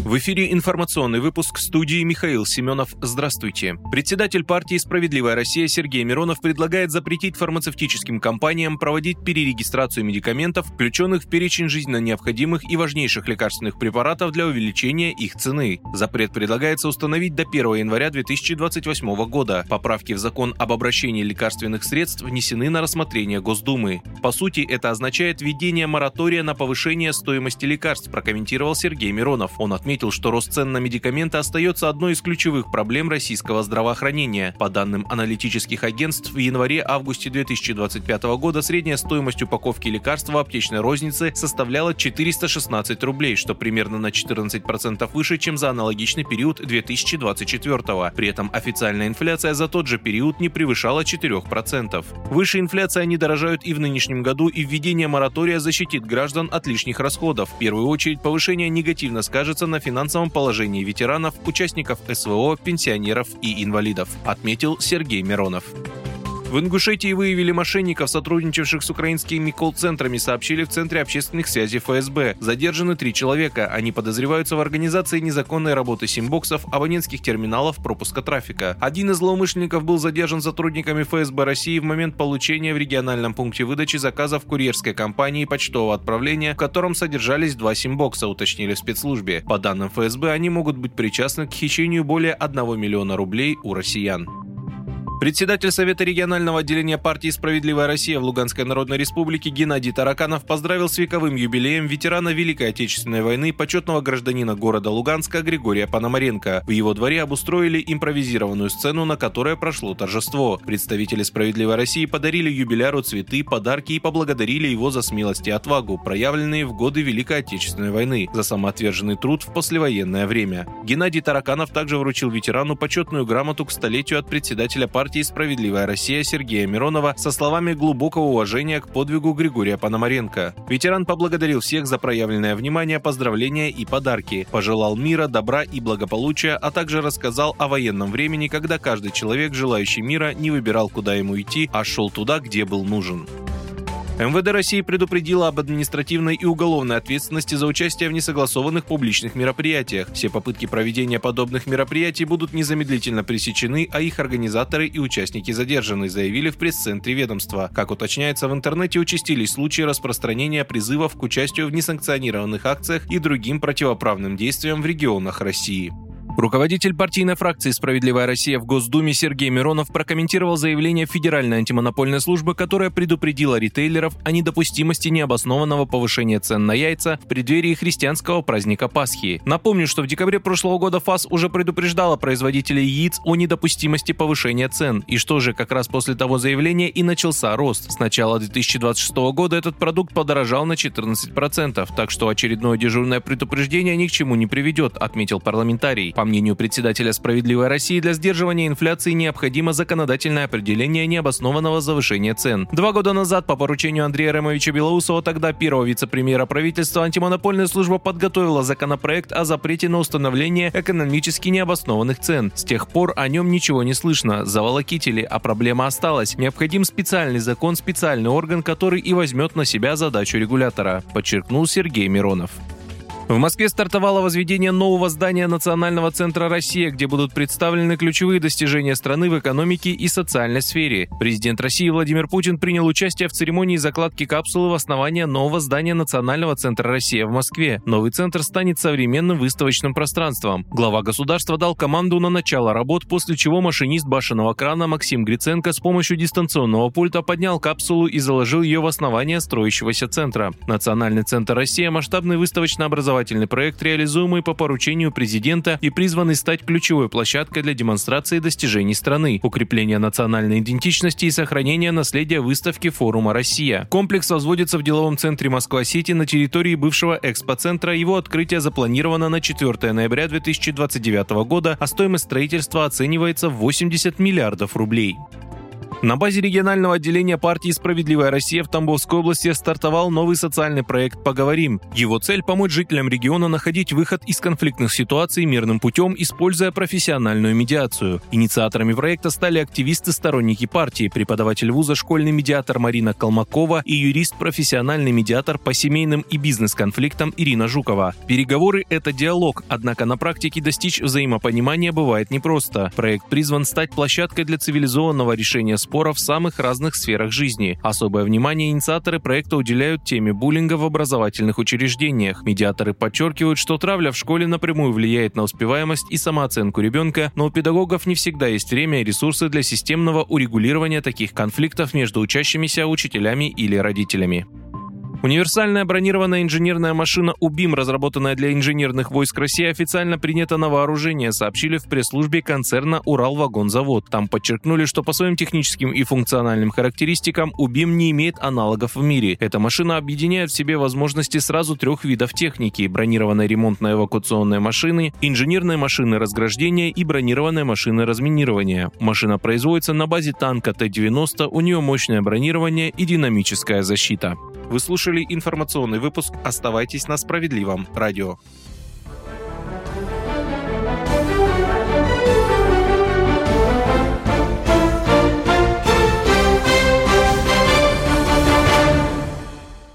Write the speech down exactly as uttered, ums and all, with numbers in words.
В эфире информационный выпуск, в студии Михаил Семенов. Здравствуйте. Председатель партии «Справедливая Россия» Сергей Миронов предлагает запретить фармацевтическим компаниям проводить перерегистрацию медикаментов, включенных в перечень жизненно необходимых и важнейших лекарственных препаратов для увеличения их цены. Запрет предлагается установить до первого января две тысячи двадцать восьмого года. Поправки в закон об обращении лекарственных средств внесены на рассмотрение Госдумы. По сути, это означает введение моратория на повышение стоимости лекарств, прокомментировал Сергей Миронов. Он отметил, что рост цен на медикаменты остается одной из ключевых проблем российского здравоохранения. По данным аналитических агентств, в январе-августе две тысячи двадцать пятого года средняя стоимость упаковки лекарств в аптечной рознице составляла четыреста шестнадцать рублей, что примерно на четырнадцать процентов выше, чем за аналогичный период две тысячи двадцать четвёртого. При этом официальная инфляция за тот же период не превышала четырех процентов. Выше инфляции они дорожают и в нынешнем году, и введение моратория защитит граждан от лишних расходов. В первую очередь, повышение негативно скажется на финансовом положении ветеранов, участников СВО, пенсионеров и инвалидов, отметил Сергей Миронов. В Ингушетии выявили мошенников, сотрудничавших с украинскими колл-центрами, сообщили в Центре общественных связей эф эс бэ. Задержаны три человека. Они подозреваются в организации незаконной работы симбоксов, абонентских терминалов, пропуска трафика. Один из злоумышленников был задержан сотрудниками эф эс бэ России в момент получения в региональном пункте выдачи заказов курьерской компании почтового отправления, в котором содержались два симбокса, уточнили в спецслужбе. По данным эф эс бэ, они могут быть причастны к хищению более одного миллиона рублей у россиян. Председатель Совета регионального отделения партии «Справедливая Россия» в Луганской Народной Республике Геннадий Тараканов поздравил с вековым юбилеем ветерана Великой Отечественной войны, почетного гражданина города Луганска Григория Пономаренко. В его дворе обустроили импровизированную сцену, на которой прошло торжество. Представители «Справедливой России» подарили юбиляру цветы, подарки и поблагодарили его за смелость и отвагу, проявленные в годы Великой Отечественной войны, за самоотверженный труд в послевоенное время. Геннадий Тараканов также вручил ветерану почетную грамоту к столетию от председателя партии партии «Справедливая Россия» Сергея Миронова со словами глубокого уважения к подвигу Григория Пономаренко. Ветеран поблагодарил всех за проявленное внимание, поздравления и подарки, пожелал мира, добра и благополучия, а также рассказал о военном времени, когда каждый человек, желающий мира, не выбирал, куда ему идти, а шел туда, где был нужен. эм вэ дэ России предупредила об административной и уголовной ответственности за участие в несогласованных публичных мероприятиях. Все попытки проведения подобных мероприятий будут незамедлительно пресечены, а их организаторы и участники задержаны, заявили в пресс-центре ведомства. Как уточняется, в интернете участились случаи распространения призывов к участию в несанкционированных акциях и другим противоправным действиям в регионах России. Руководитель партийной фракции «Справедливая Россия» в Госдуме Сергей Миронов прокомментировал заявление Федеральной антимонопольной службы, которая предупредила ритейлеров о недопустимости необоснованного повышения цен на яйца в преддверии христианского праздника Пасхи. Напомню, что в декабре прошлого года ФАС уже предупреждала производителей яиц о недопустимости повышения цен. И что же, как раз после того заявления и начался рост. С начала две тысячи двадцать шестого года этот продукт подорожал на четырнадцать процентов, так что очередное дежурное предупреждение ни к чему не приведет, отметил парламентарий. По мнению председателя «Справедливой России», для сдерживания инфляции необходимо законодательное определение необоснованного завышения цен. Два года назад по поручению Андрея Ремовича Белоусова, тогда первого вице-премьера правительства, антимонопольная служба подготовила законопроект о запрете на установление экономически необоснованных цен. С тех пор о нем ничего не слышно, заволокитили, а проблема осталась. Необходим специальный закон, специальный орган, который и возьмет на себя задачу регулятора, подчеркнул Сергей Миронов. В Москве стартовало возведение нового здания Национального центра «Россия», где будут представлены ключевые достижения страны в экономике и социальной сфере. Президент России Владимир Путин принял участие в церемонии закладки капсулы в основание нового здания Национального центра «Россия» в Москве. Новый центр станет современным выставочным пространством. Глава государства дал команду на начало работ, после чего машинист башенного крана Максим Гриценко с помощью дистанционного пульта поднял капсулу и заложил ее в основание строящегося центра. Национальный центр «Россия» – масштабный выставочно-образовательный проект, реализуемый по поручению президента и призванный стать ключевой площадкой для демонстрации достижений страны, укрепления национальной идентичности и сохранения наследия выставки форума «Россия». Комплекс возводится в деловом центре Москва-Сити на территории бывшего экспоцентра. Его открытие запланировано на четвёртого ноября две тысячи двадцать девятого года, а стоимость строительства оценивается в восемьдесят миллиардов рублей. На базе регионального отделения партии «Справедливая Россия» в Тамбовской области стартовал новый социальный проект «Поговорим». Его цель – помочь жителям региона находить выход из конфликтных ситуаций мирным путем, используя профессиональную медиацию. Инициаторами проекта стали активисты-сторонники партии, преподаватель вуза, школьный медиатор Марина Колмакова и юрист-профессиональный медиатор по семейным и бизнес-конфликтам Ирина Жукова. Переговоры – это диалог, однако на практике достичь взаимопонимания бывает непросто. Проект призван стать площадкой для цивилизованного решения споров в самых разных сферах жизни. Особое внимание инициаторы проекта уделяют теме буллинга в образовательных учреждениях. Медиаторы подчеркивают, что травля в школе напрямую влияет на успеваемость и самооценку ребенка, но у педагогов не всегда есть время и ресурсы для системного урегулирования таких конфликтов между учащимися, учителями или родителями. Универсальная бронированная инженерная машина «УБИМ», разработанная для инженерных войск России, официально принята на вооружение, сообщили в пресс-службе концерна «Уралвагонзавод». Там подчеркнули, что по своим техническим и функциональным характеристикам «УБИМ» не имеет аналогов в мире. Эта машина объединяет в себе возможности сразу трех видов техники – бронированной ремонтно-эвакуационной машины, инженерной машины разграждения и бронированной машины разминирования. Машина производится на базе танка Т девяносто, у нее мощное бронирование и динамическая защита. Вы слушали информационный выпуск. Оставайтесь на Справедливом радио.